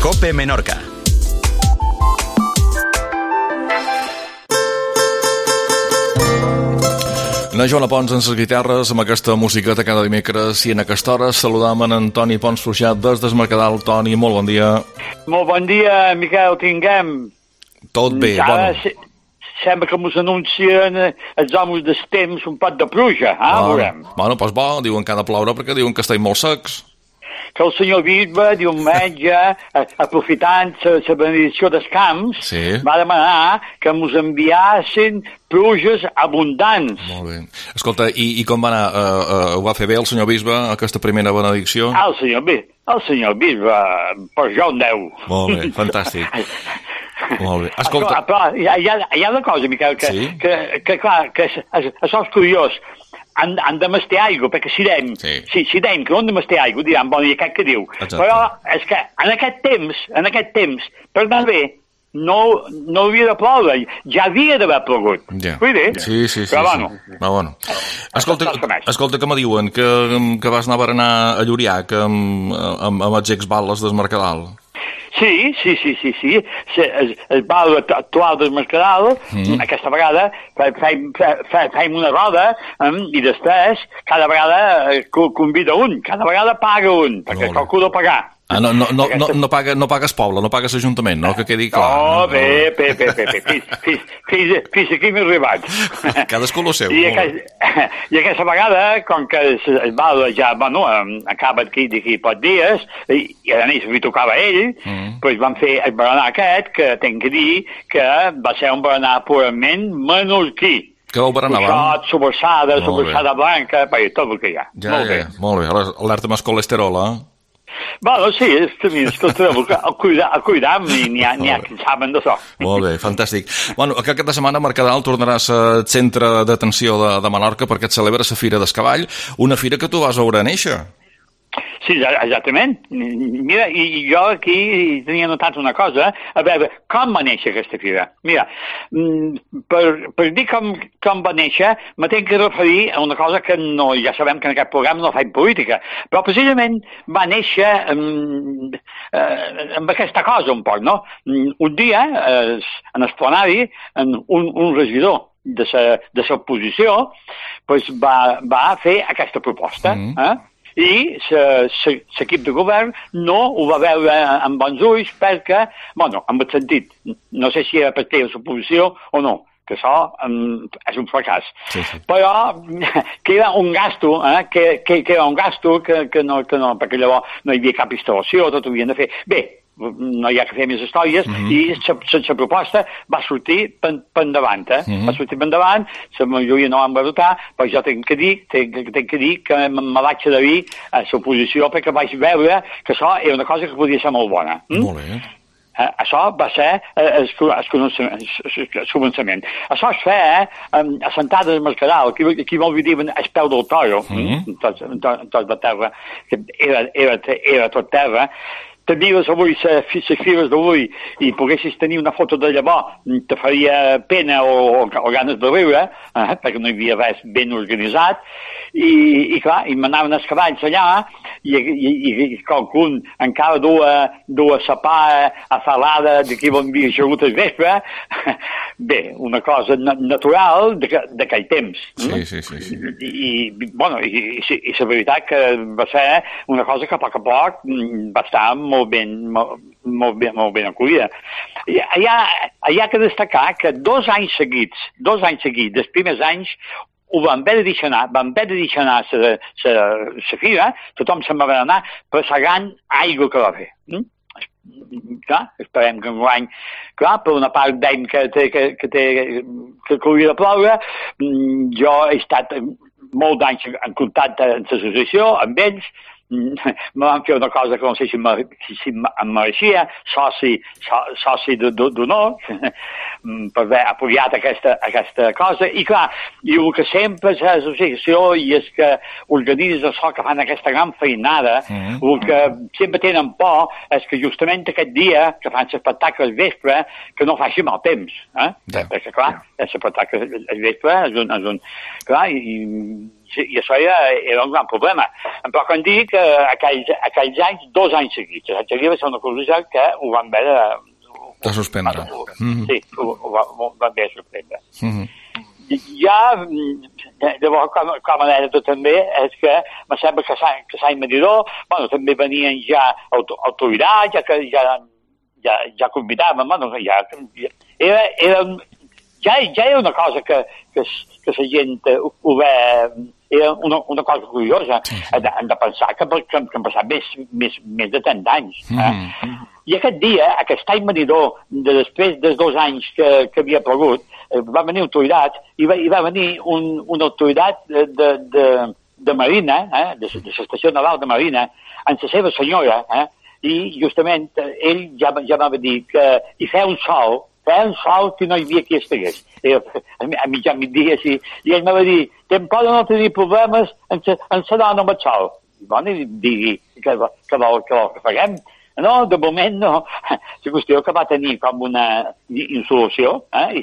COPE Menorca. Na Joana Pons en les guitarres amb aquesta musiqueta cada dimecres i en aquesta hora saludam en Antoni Pons Fluixat des del Mercadal. Toni, molt bon dia. Molt bon dia, Miquel, tinguem. Tot bé, ara, bueno. Sembla que ens anuncien els homes del temps un pot de pluja, veurem. Bueno, doncs bo, diuen que ha de ploure perquè diuen que estem molt secs. Que el senyor bisbe, diumenge, aprofitant la benedicció dels camps, va demanar que ens enviassin pluges abundants. Molt bé. Escolta, i com va anar? Ho va fer bé el senyor bisbe, aquesta primera benedicció? El senyor bisbe, per jo un 10. Molt bé, fantàstic. Molt bé. Escolta... Però hi ha una cosa, Miquel, que clar, que això és curiós. Han de mestir aigua, perquè si dèiem que no han de mestir aigua, diran, bueno, i aquest que diu. Exacte. Però és que en aquest temps, per anar bé, no havia de ploure, ja havia d'haver plogut. Ja. Vull dir? Sí. Però bueno. Però bueno. Escolta, que me diuen que vas anar a berenar a Lluriac amb els exbales del Mercadal. Sí. El bal actual del Mercadal, aquesta vegada, fem una roda i després cada vegada convida un, cada vegada paga un, perquè calcula pagar. No pagues poble, no pagues ajuntament, no? Que quedi clar. No, bé. Fins aquí m'he arribat. Cadascú lo seu. I aquesta vegada, com que el bal ja, bueno, acaba d'aquí pocs dies, i a més li tocava a ell, doncs van fer el berenar aquest, que tinc que dir que va ser un berenar purament menorquí. Què vau berenar? Sobrassada blanca, tot el que hi ha. Molt bé. Alerta amb el colesterol, Bueno, sí, el cuidam i n'hi ha que saben d'això. Molt bé, fantàstic. Bueno, aquesta setmana Mercadal tornarà a ser centre d'atenció de Menorca perquè et celebra la Fira del Cavall, una fira que tu vas veure néixer. Sí, exactament. Mira, i jo aquí tenia notat una cosa, a veure, com va néixer aquesta fira? Mira, per dir com va néixer, me tinc que referir a una cosa que ja sabem que en aquest programa no faig política, però precisament va néixer amb aquesta cosa un poc, no? Un dia, en el plenari, un regidor de l'oposició va fer aquesta proposta, i l'equip de govern no ho va veure amb bons ulls perquè, bueno, en el sentit, no sé si era perquè era l'oposició o no, que això és un fracàs. Sí. Però que era un gasto, que era un gasto que no, perquè llavors no hi havia cap instal·lació, tot ho havien de fer. Bé, no hi ha que fer més històries, i la proposta va sortir per endavant, va sortir per endavant, la majoria no van votar, però jo tinc que dir que me vaig adherir a l'oposició perquè vaig veure que això era una cosa que podia ser molt bona. Molt bé. Això va ser el començament. Això es feia a Sentada del Mercadal, aquí vol dir el peu del toro, tot de terra, que era tot terra. Tenies avui les fires d'avui i poguessis tenir una foto de llavors, te faria pena o ganes de riure, perquè no hi havia res ben organitzat, i clar, i m'anaven els cavalls allà, i qualcun encara duia la pa afalada d'aquí on havia aixegut el vespre. Bé, una cosa natural d'aquell temps. Sí. I la veritat que va ser una cosa que a poc va estar molt ben acollida. Hi ha que destacar que 2 anys seguits, dels primers anys, ho van haver de deixar anar la fira, tothom se'n va anar per la gran aigua que va fer. Clar, esperem que enguany, clar, per una part dèiem que hauria de ploure. Jo he estat molts anys en contacte amb l'associació, amb ells, me van fer una cosa que no sé si em mereixia, soci d'honor, per haver apoyat aquesta cosa. I clar, i el que sempre és l'associació i és que organitza això que fan aquesta gran feinada, el que sempre tenen por és que justament aquest dia que fan l'espectacle al vespre que no faci mal temps, perquè clar, l'espectacle al vespre és un... Clar, i i això era un gran problema. Però quan dic que aquells anys, 2 anys seguits, va ser una cosa que ho van haver de suspendre. Sí, ho van haver de suspendre. Ja, llavors, com a anècdota també, és que me sembla que Sant Medidor, bueno, també venien ja autoritats, ja convidaven, bueno, ja era una cosa que la gent ho ve, era una cosa curiosa. Hem de pensar que han passat més de 30 anys. I aquest dia, aquest any venidor, després dels 2 anys que havia plogut, va venir autoritat, i va venir una autoritat de Marina, de l'estació naval de Marina, amb la seva senyora, i justament ell ja va dir que hi feia un sol que no hi havia qui estigués. A mitjan migdia, sí. I ell me va dir, poden no tenir problemes en la dona amb el sol. Bueno, i digui, què vol que faguem? No, de moment no. La qüestió que va tenir com una insolució, i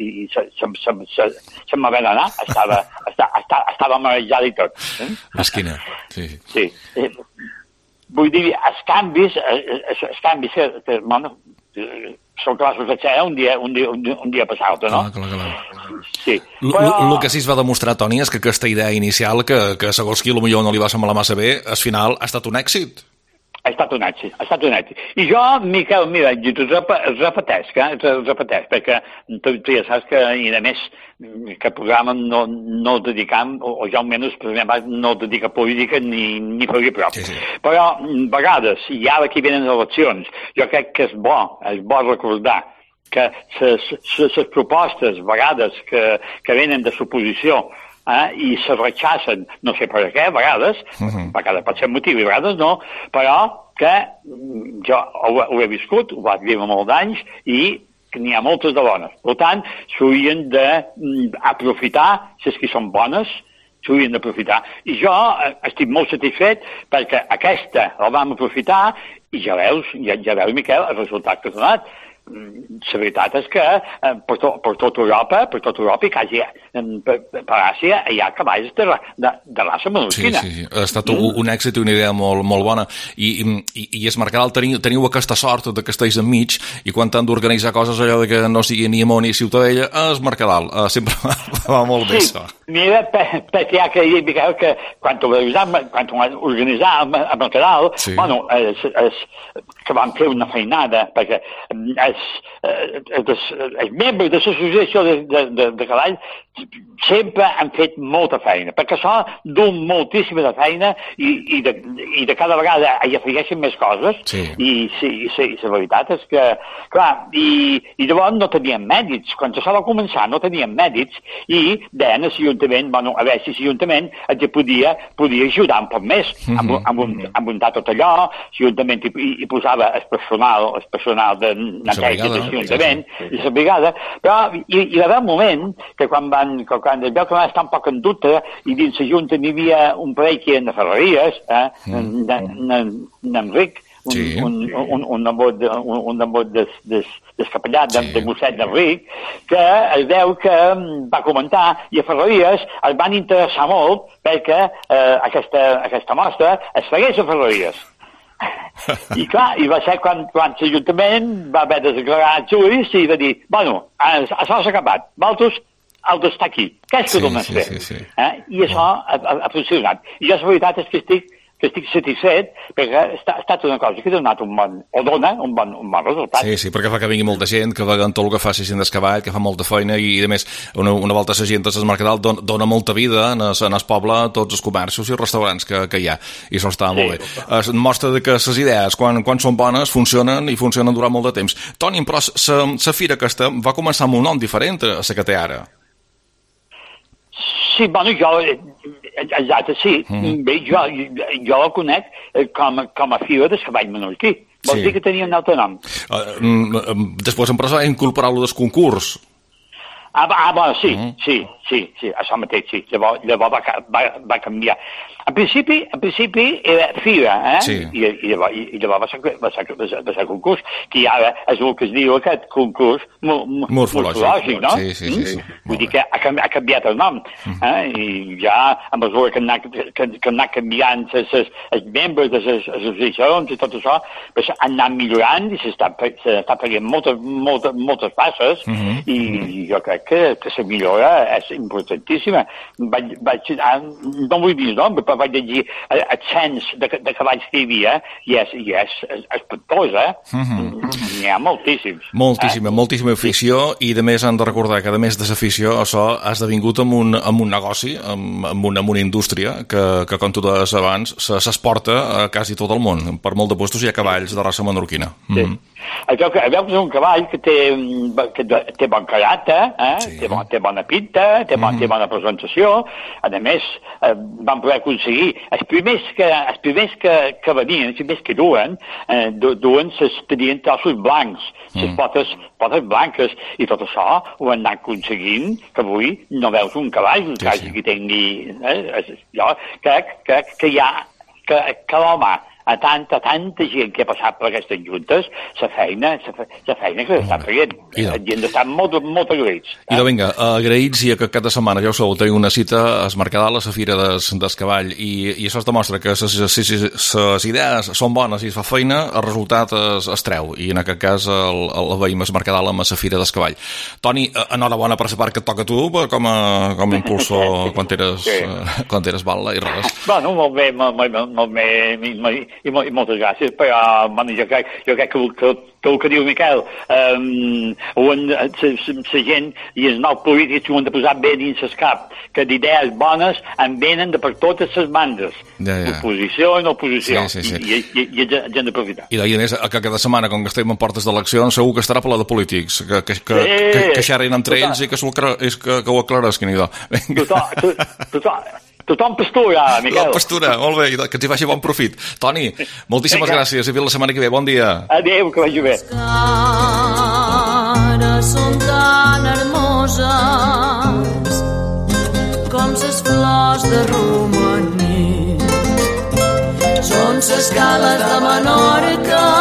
se'n va haver d'anar. Estava marejada i tot. Mesquina, sí. Sí. Vull dir, els canvis que, bueno, són classos de xera un dia passat, no? Clar. Sí. El que sí es va demostrar, Toni, és que aquesta idea inicial, que segons qui potser no li va semblar massa bé, al final ha estat un èxit. Ha estat un èxit. I jo, Miquel, mira, es repeteix, perquè tu ja saps que, i a més, que el programa no el dedicam, o jo almenys, per exemple, no el dedica a política ni faria prou. Sí. Però, a vegades, i ara que venen eleccions, jo crec que és bo recordar que les propostes, a vegades, que venen de l'oposició, i se rechacen, no sé per què, a vegades pot ser motiu i a vegades no, però que jo ho he viscut, ho vaig viure molts anys i n'hi ha moltes de bones. Per tant, s'haurien d'aprofitar, si és que són bones, s'haurien d'aprofitar. I jo estic molt satisfet perquè aquesta la vam aprofitar i ja veus, Miquel, el resultat que ha donat. La veritat és que per tot Europa i quasi per Àsia hi ha cavalls de raça menorquina. Sí. Ha estat un èxit i una idea molt bona. I es Mercadal, teniu aquesta sort de Castells enmig, i quan han d'organitzar coses allò de que no sigui ni Amó ni Ciutadella, es Mercadal. Sempre va molt bé, això. Mira, perquè hi ha que dir, Miquel, que quan ho organitzar a Mercadal, bueno, que van fer una feinada, perquè els membres de l'associació de cavalls sempre han fet molta feina, perquè això d'un moltíssima de feina i de cada vegada hi afegeixen més coses, i la veritat és que, clar, i llavors no tenien mèrits. Quan això va començar no tenien mèrits i deien a l'Ajuntament, bueno, a veure si l'Ajuntament ens podia ajudar un poc més a muntar tot allò. L'Ajuntament hi posava el personal de neteja de l'Ajuntament i la brigada, però hi va haver un moment que quan es veu que van estar un poc en dubte i dins la Junta n'hi havia un parell que eren de Ferreries, n'Enric, un nebot del capellà de Mosset d'Enric, que es veu que va comentar, i a Ferreries es van interessar molt perquè aquesta mostra es fegués a Ferreries. I clar, i va ser quan l'Ajuntament va haver de declarar els ulls i va dir, bueno, això s'ha acabat, vosaltres heu d'estar aquí, què és que dones fer? I això ha funcionat. I jo la veritat és que estic satisfet perquè ha estat una cosa que ha donat un bon resultat. Sí, perquè fa que vingui molta gent, que va tot el que fa la gent d'Escavall, que fa molta feina i a més una volta la gent del Mercadal dona molta vida en el poble, tots els comerços i els restaurants que hi ha, i això està molt bé. Mostra que les idees, quan són bones, funcionen i funcionen durant molt de temps. Toni, però la fira aquesta va començar amb un nom diferent a la que té ara. Sí, bueno, exacte, sí. Bé, jo la conec com a fira de cavall menorquí. Vol dir que tenia un altre nom. Després, en va incorporar-lo del concurs. Bueno, sí. Sí, això mateix, sí. Llavors va canviar. En principi era FIRA, Sí. I llavors va ser concurs, que ara és el que es diu aquest concurs morfològic, no? Sí. Vull dir que ha canviat el nom, i ja a mesura que han anat canviant els membres de les associacions i tot això, pues, han anat millorant i s'està prenent moltes passes, i jo crec que la millora és importantíssima. No vull dir el nom, però vaig llegir el cens de cavalls que hi havia i és espantós, N'hi ha moltíssims. Moltíssima afició, i a més han de recordar que a més de l'afició això ha esdevingut amb un negoci, amb una indústria que com tu deies abans, s'exporta a quasi tot el món. Per molt de puestos hi ha cavalls de raça menorquina. Sí. Veus que és un cavall que té bon caràcter, té bona pinta, té bona presentació. A més, van poder aconseguir els primers que venien, els primers que duen tenien trossos blancs, les potes blanques, i tot això ho han anat aconseguint, que avui no veus un cavall que tingui... Jo crec que hi ha que l'home, a tanta gent que ha passat per aquestes juntes, la feina que s'està fent. I hem d'estar molt agraïts. I vinga, agraïts, i que cada setmana, ja ho sabeu, teniu una cita a Es Mercadal, a la Fira del Cavall, i això es demostra que les idees són bones i es fa feina, el resultat es treu, i en aquest cas el veïm Es Mercadal amb la Fira del Cavall. Toni, enhorabona per la part que et toca a tu com a impulsor quan eres batlle i res. Bueno, molt bé, i moltes gràcies, però jo crec que el que diu Miquel, la gent i els nous polítics ho han de posar bé dins el cap, que d'idees bones en venen de per totes les bandes, oposició i no oposició, i hem d'aprofitar. I a més, que cada setmana, com que estem en portes d'eleccions, segur que estarà parlar de polítics, que xerrin entre ells i que ho aclaresquin. Tothom pastura, Miquel. Pastura, molt bé, que ens hi faci bon profit. Toni, moltíssimes gràcies i fins la setmana que ve. Bon dia. Adéu, que vagi bé. Les cares són tan hermoses com les flors de romaní. Són les cales de Menorca